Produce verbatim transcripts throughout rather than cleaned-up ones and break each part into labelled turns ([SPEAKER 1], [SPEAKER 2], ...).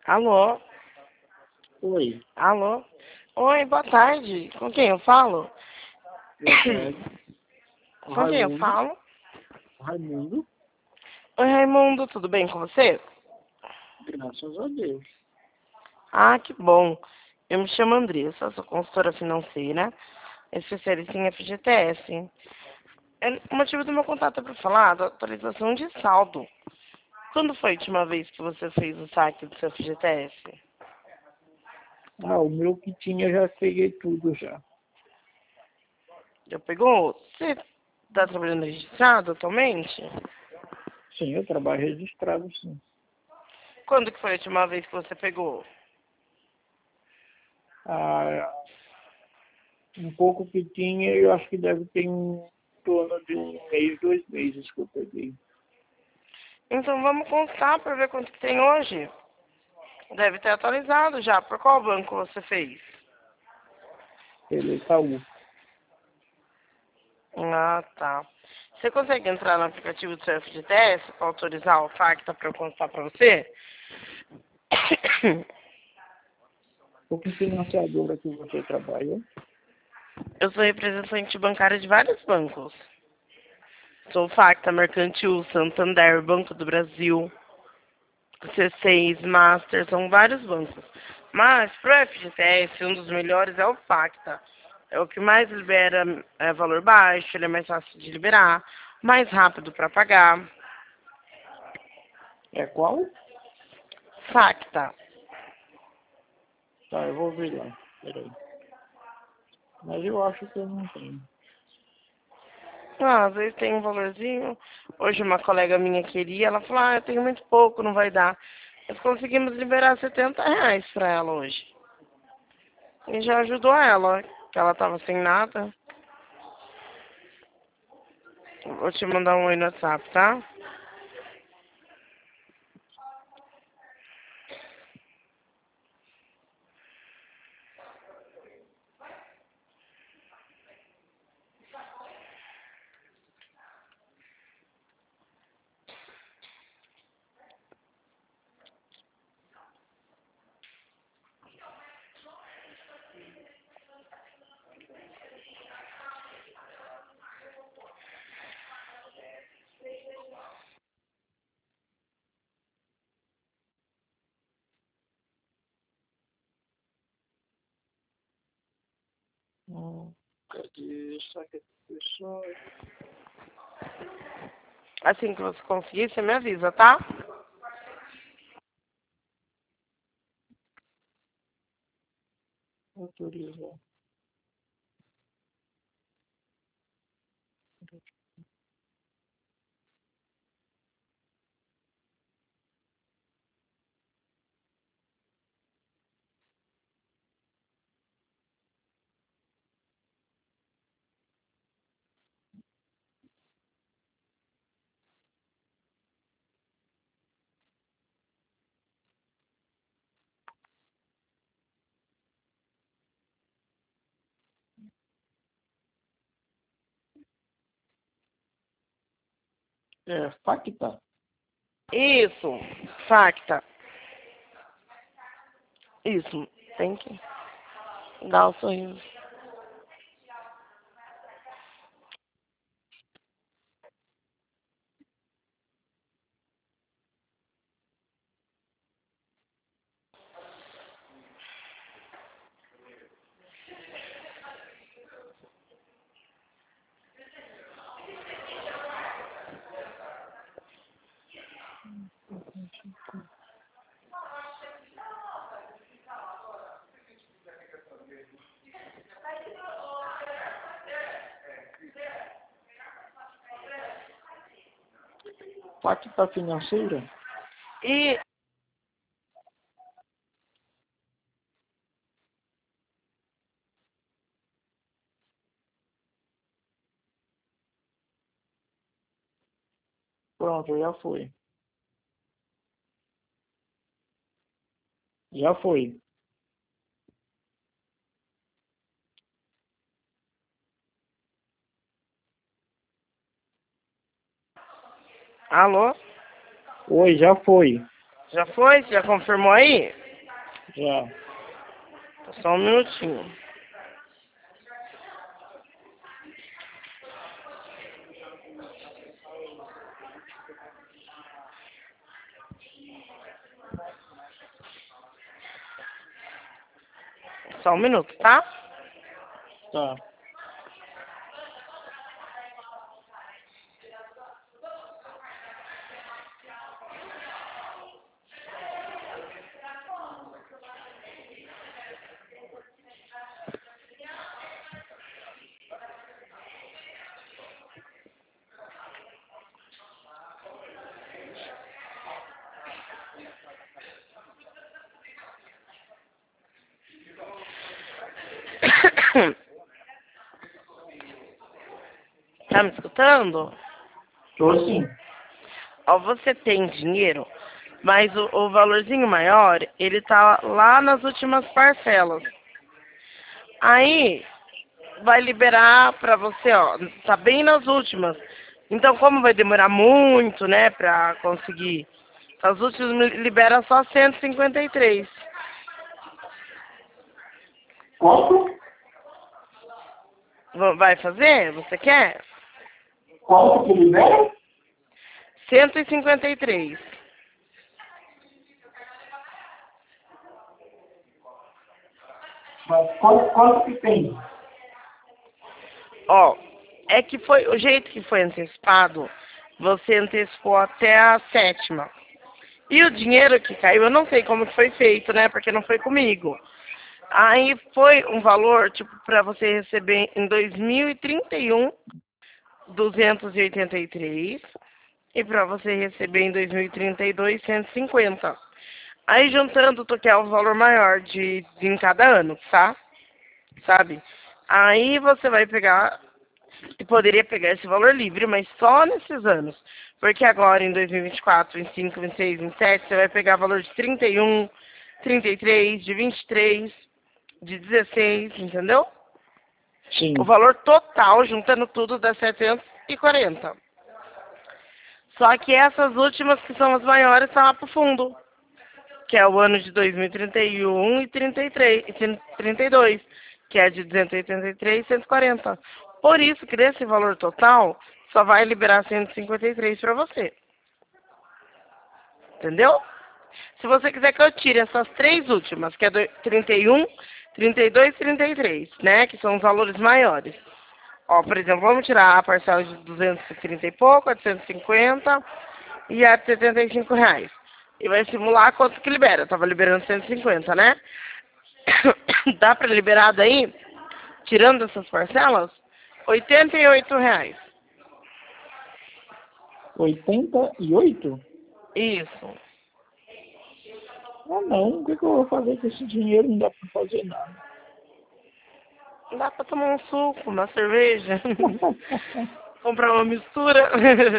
[SPEAKER 1] Alô?
[SPEAKER 2] Oi,
[SPEAKER 1] Alô? Oi, boa tarde. Com quem eu falo?
[SPEAKER 2] boa tarde. O
[SPEAKER 1] Com quem eu
[SPEAKER 2] Raimundo.
[SPEAKER 1] falo?
[SPEAKER 2] O Raimundo,
[SPEAKER 1] Oi, Raimundo, tudo bem com você?
[SPEAKER 2] graças a Deus.
[SPEAKER 1] Ah, que bom. Eu me chamo Andressa, sou consultora financeira, especialista em F G T S. É, O motivo do meu contato é para falar da atualização de saldo. Quando foi a última vez que você fez o saque do seu F G T S?
[SPEAKER 2] Ah, o meu que tinha já peguei tudo já.
[SPEAKER 1] Já pegou? Você está trabalhando registrado atualmente?
[SPEAKER 2] Sim, eu trabalho registrado, sim.
[SPEAKER 1] Quando que foi a última vez que você pegou?
[SPEAKER 2] Ah, um pouco que tinha, eu acho que deve ter um em torno de um mês, dois meses que eu peguei.
[SPEAKER 1] Então vamos contar para ver quanto que tem hoje. Deve ter atualizado já. Por qual banco você fez?
[SPEAKER 2] Pelo Itaú.
[SPEAKER 1] Ah, tá. Você consegue entrar no aplicativo do seu F G T S para autorizar o FACTA para eu constar para você?
[SPEAKER 2] Com que financiadora que você trabalha?
[SPEAKER 1] Eu sou representante bancária de vários bancos. Sou FACTA, Mercantil, Santander, Banco do Brasil, C seis, Master, são vários bancos. Mas, pro F G T S, um dos melhores é o FACTA. É o que mais libera é, valor baixo, ele é mais fácil de liberar, mais rápido para pagar.
[SPEAKER 2] É qual?
[SPEAKER 1] FACTA.
[SPEAKER 2] Tá, eu vou ver lá. Peraí. Mas eu acho que eu não tenho.
[SPEAKER 1] Ah, às vezes tem um valorzinho. Hoje uma colega minha queria, ela falou, ah, eu tenho muito pouco, não vai dar. Nós conseguimos liberar setenta reais pra ela hoje. E já ajudou ela, que ela tava sem nada. Vou te mandar um oi no WhatsApp, tá?
[SPEAKER 2] Hum, cadê? Saque pessoal.
[SPEAKER 1] Assim que você conseguir, você me avisa, tá?
[SPEAKER 2] Autorizar. É, FACTA.
[SPEAKER 1] Isso, FACTA. Isso, tem que dar o sorriso.
[SPEAKER 2] FACTA financeira?
[SPEAKER 1] E
[SPEAKER 2] Pronto, já foi. Já foi.
[SPEAKER 1] alô?
[SPEAKER 2] Oi, já foi.
[SPEAKER 1] Já foi? Já confirmou aí?
[SPEAKER 2] Já.
[SPEAKER 1] Só um minutinho. Só um minuto, tá?
[SPEAKER 2] Tá.
[SPEAKER 1] Tá me escutando?
[SPEAKER 2] Tô sim.
[SPEAKER 1] Ó, você tem dinheiro, mas o, o valorzinho maior, ele tá lá nas últimas parcelas. Aí, vai liberar pra você, ó, tá bem nas últimas. Então, como vai demorar muito, né, pra conseguir, as últimas libera só cento e cinquenta e três.
[SPEAKER 2] Quanto?
[SPEAKER 1] Va- Vai fazer? Você quer?
[SPEAKER 2] Quanto que libera?
[SPEAKER 1] cento e cinquenta e três.
[SPEAKER 2] Mas quanto, quanto que tem?
[SPEAKER 1] Ó, é que foi o jeito que foi antecipado, você antecipou até a sétima. E o dinheiro que caiu, eu não sei como que foi feito, né? Porque não foi comigo. Aí foi um valor, tipo, para você receber em dois mil e trinta e um, duzentos e oitenta e três. E para você receber em dois mil e trinta e dois, cento e cinquenta. Aí juntando, tu quer o valor maior de, de em cada ano, tá? Sabe? Aí você vai pegar, e poderia pegar esse valor livre, mas só nesses anos. Porque agora em dois mil e vinte e quatro, vinte e cinco, vinte e seis, vinte e sete, você vai pegar valor de trinta e um, trinta e três, de vinte e três, de dezesseis, entendeu? O
[SPEAKER 2] Sim.
[SPEAKER 1] valor total, juntando tudo, dá setecentos e quarenta. Só que essas últimas, que são as maiores, estão lá pro fundo. Que é o ano de dois mil e trinta e um e trinta e três, e trinta e dois, que é de duzentos e oitenta e três e cento e quarenta. Por isso que desse valor total, só vai liberar cento e cinquenta e três para você. Entendeu? Se você quiser que eu tire essas três últimas, que é do trinta e um, trinta e dois e trinta e três, né? Que são os valores maiores. Ó, por exemplo, vamos tirar a parcela de duzentos e trinta e pouco, a de cento e cinquenta e a de setenta e cinco reais. E vai simular quanto que libera. Eu tava liberando cento e cinquenta, né? Dá pra liberar daí, tirando essas parcelas, oitenta e oito reais.
[SPEAKER 2] Oitenta e oito?
[SPEAKER 1] Isso.
[SPEAKER 2] Ah, não. O que, que eu vou fazer com esse dinheiro? Não dá pra fazer nada.
[SPEAKER 1] Dá pra tomar um suco, uma cerveja, comprar uma mistura.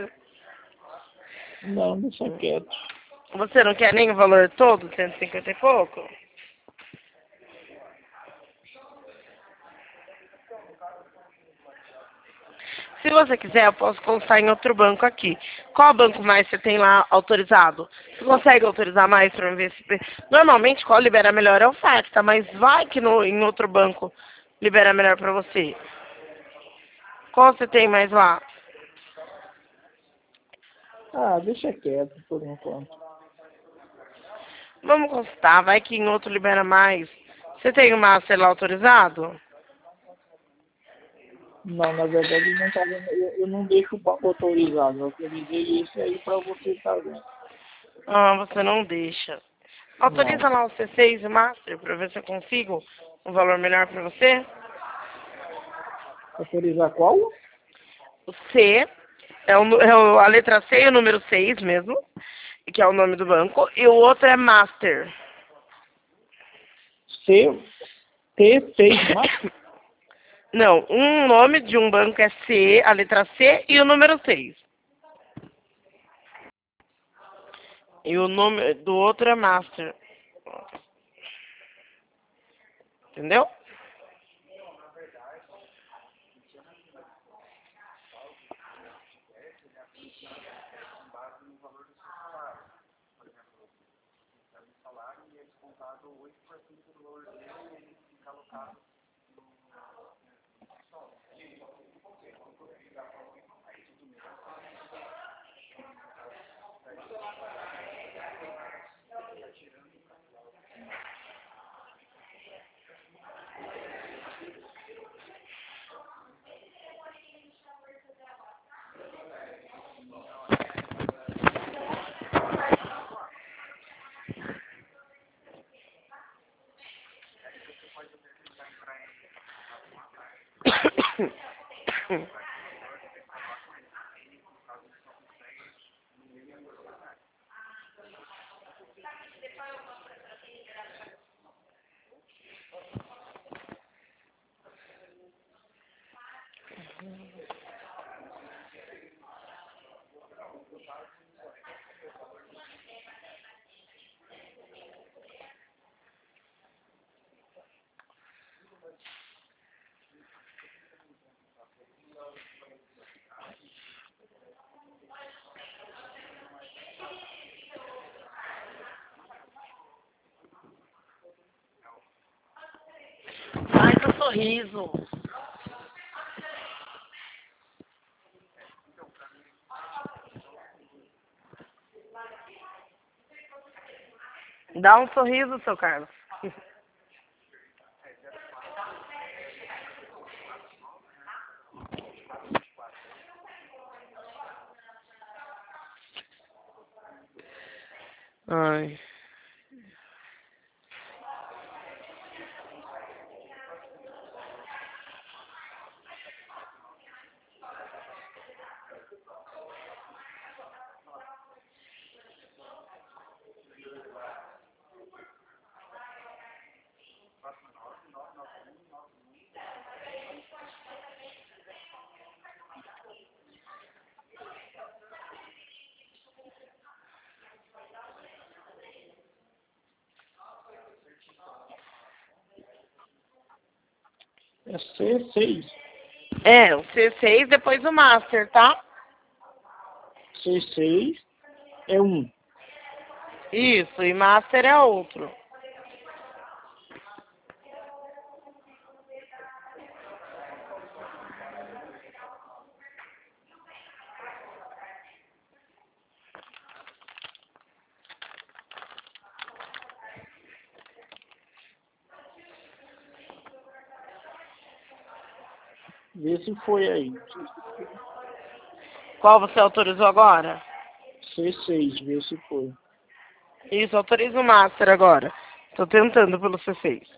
[SPEAKER 2] Não, deixa quieto.
[SPEAKER 1] Você não quer nem o valor todo, cento e cinquenta e pouco? Se você quiser, eu posso constar em outro banco aqui. Qual banco mais você tem lá autorizado? Você consegue autorizar mais para ver se... Normalmente, qual libera melhor é o Facta, mas vai que no, em outro banco libera melhor para você. Qual você tem mais lá?
[SPEAKER 2] Ah, deixa quieto por enquanto.
[SPEAKER 1] Vamos constar, vai que em outro libera mais. Você tem o Master lá autorizado?
[SPEAKER 2] Não, na verdade não tá vendo. Eu, eu não deixo o banco autorizado. Eu autorizei esse aí pra você estar vendo.
[SPEAKER 1] Ah, você não deixa.
[SPEAKER 2] Não.
[SPEAKER 1] Autoriza lá o C seis e o Master para ver se eu consigo um valor melhor para você.
[SPEAKER 2] Autorizar qual?
[SPEAKER 1] O C é, o, nu- é o- a letra C e o número seis mesmo, que é o nome do banco, e o outro é Master.
[SPEAKER 2] C, T seis Master?
[SPEAKER 1] Não, um nome de um banco é C, a letra C e o número seis. E o nome do outro é Master. Entendeu? Faz um sorriso. Dá um sorriso, seu Carlos. Ai.
[SPEAKER 2] É C seis.
[SPEAKER 1] É, o C seis depois o Master, tá?
[SPEAKER 2] C seis é um.
[SPEAKER 1] Isso, e Master é outro.
[SPEAKER 2] Vê se foi aí.
[SPEAKER 1] Qual você autorizou agora?
[SPEAKER 2] C seis, vê se foi.
[SPEAKER 1] Isso, autoriza o Master agora. Tô tentando pelo C seis.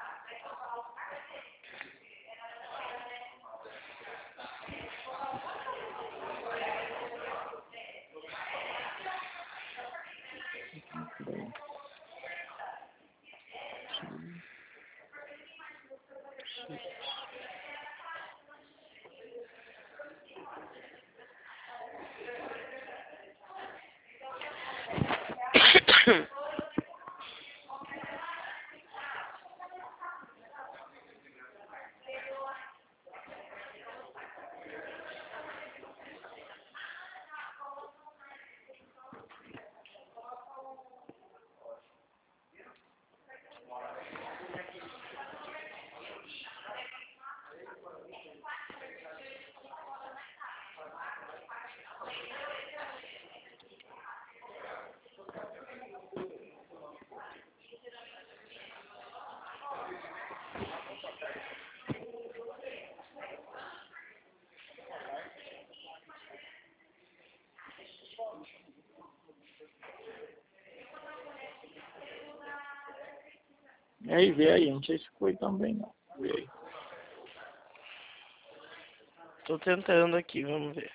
[SPEAKER 2] Aí, vê aí. Não sei se foi também, não. Vê aí.
[SPEAKER 1] Tô tentando aqui, vamos ver.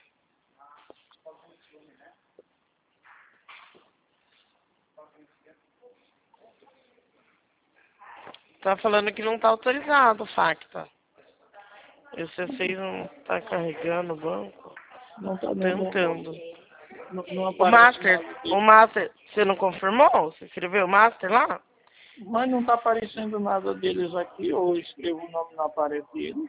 [SPEAKER 1] Tá falando que não tá autorizado o Facta. E o C seis não tá carregando o banco.
[SPEAKER 2] Não tá, não, não,
[SPEAKER 1] Tentando.
[SPEAKER 2] não, não
[SPEAKER 1] O
[SPEAKER 2] aparece
[SPEAKER 1] Master,
[SPEAKER 2] nada
[SPEAKER 1] o
[SPEAKER 2] dele.
[SPEAKER 1] Master, você não confirmou? Você escreveu o Master lá?
[SPEAKER 2] Mas não tá aparecendo nada deles aqui. Ou eu escrevo o nome na parede deles.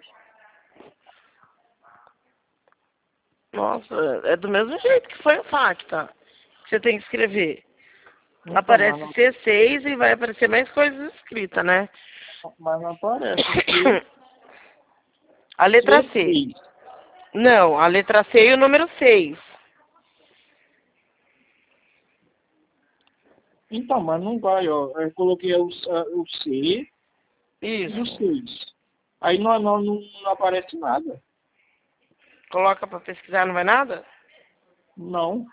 [SPEAKER 1] Nossa, é do mesmo jeito que foi o Facta. Que você tem que escrever.
[SPEAKER 2] Então,
[SPEAKER 1] Aparece
[SPEAKER 2] mas não,
[SPEAKER 1] C seis e vai aparecer mais coisas escritas, né?
[SPEAKER 2] mas não aparece. C,
[SPEAKER 1] A letra C.
[SPEAKER 2] C6.
[SPEAKER 1] Não, a letra C e o número seis.
[SPEAKER 2] Então, mas não vai, ó. Eu coloquei o, a- o C e o
[SPEAKER 1] Isso.
[SPEAKER 2] seis. Aí não, não, não, não aparece nada.
[SPEAKER 1] Coloca pra pesquisar, não vai nada?
[SPEAKER 2] Não.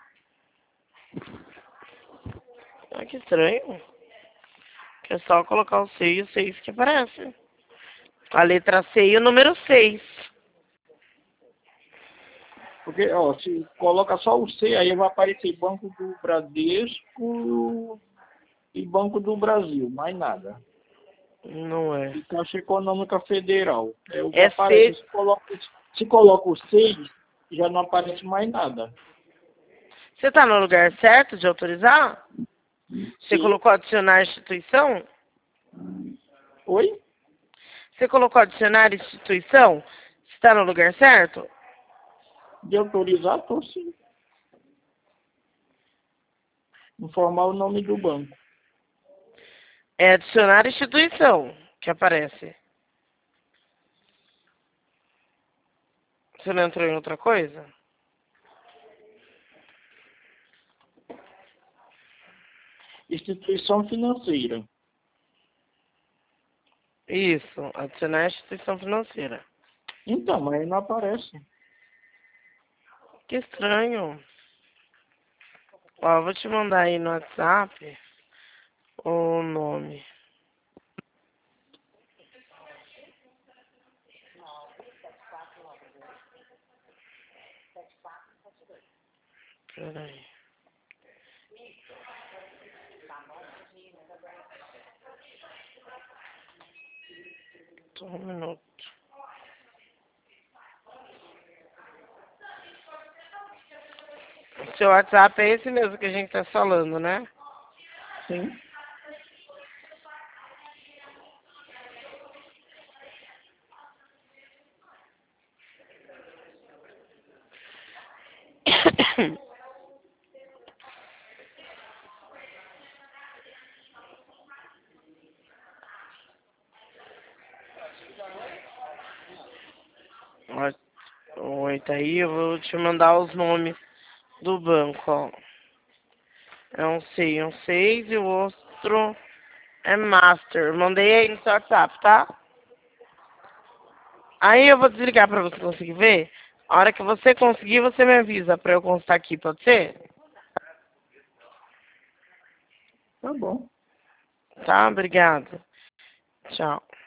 [SPEAKER 1] Ah, que estranho. Que é só colocar o C e o seis que aparece. A letra C e o número seis.
[SPEAKER 2] Porque, ó, se coloca só o C, aí vai aparecer Banco do Bradesco e Banco do Brasil, mais nada.
[SPEAKER 1] Não é.
[SPEAKER 2] E Caixa Econômica Federal. É o que
[SPEAKER 1] É
[SPEAKER 2] aparece.
[SPEAKER 1] C.
[SPEAKER 2] Se coloca, se coloca o seis, já não aparece mais nada.
[SPEAKER 1] Você tá no lugar certo de autorizar? Você
[SPEAKER 2] Sim.
[SPEAKER 1] colocou adicionar instituição?
[SPEAKER 2] Oi?
[SPEAKER 1] Você colocou adicionar instituição? Você tá no lugar certo?
[SPEAKER 2] De autorizar, tô sim. Informar o nome do banco.
[SPEAKER 1] É adicionar instituição que aparece. Você não entrou em outra coisa?
[SPEAKER 2] Instituição financeira.
[SPEAKER 1] Isso, adicionar instituição financeira.
[SPEAKER 2] Então, mas aí não aparece.
[SPEAKER 1] Que estranho. Ó, eu vou te mandar aí no WhatsApp o nome. Peraí. Só um minuto. O seu WhatsApp é esse mesmo que a gente tá falando, né?
[SPEAKER 2] Sim.
[SPEAKER 1] Ó, oi, tá aí, eu vou te mandar os nomes do banco, ó. É um C, um seis e o outro é Master. Mandei aí no seu WhatsApp, tá? Aí eu vou desligar pra você conseguir ver. A hora que você conseguir, você me avisa pra eu constar aqui, pode ser?
[SPEAKER 2] Tá bom.
[SPEAKER 1] Tá, obrigada. Tchau.